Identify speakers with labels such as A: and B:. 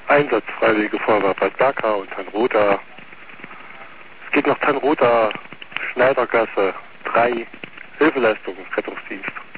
A: Einsatz Freiwillige Feuerwehr Bad Berka und Tannrotha. Es geht nach Tannrotha, Schneidergasse 3, Hilfeleistung, Rettungsdienst.